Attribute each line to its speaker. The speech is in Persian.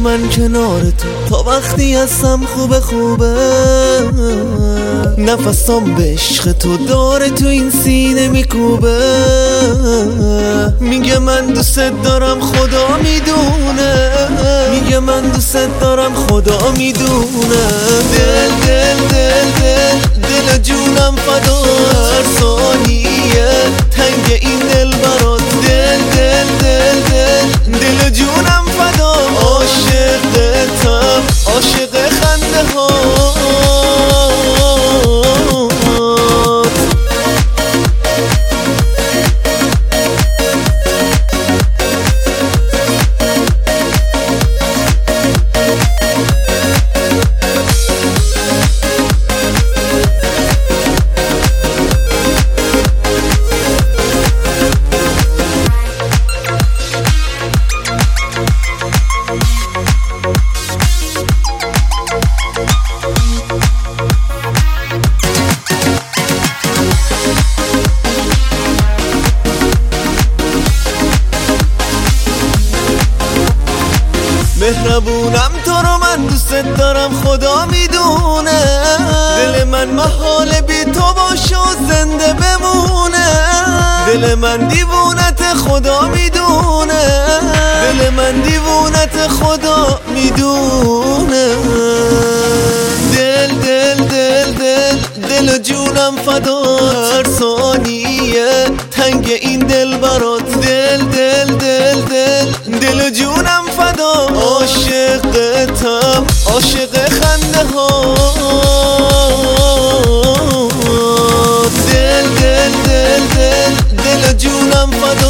Speaker 1: من کنار تو تا وقتی هستم خوبه خوبه. نفسام به عشق تو داره تو این سینه میکوبه. میگه من دوست دارم خدا میدونه، میگه من دوست دارم خدا میدونه. دل دل دل دل دل جونم فدا، هر ثانیه تنگ این دل برات. دل دل دل دل دل جونم فدا، عاشقتم عاشق خنده هات. مهربونم تو رو من دوست دارم خدا میدونه. دل من محال بی تو باشه و زنده بمونه. دل من دیوونت خدا میدونه، دل من دیوونت خدا میدونه. دل دل دل دل دل جونم فدا، هر ثانیه تنگ این دل برات. دل دل دل دل دل جونم فدا، عاشقتم عاشق خنده هات. دل دل دل دل دل جونم فدا.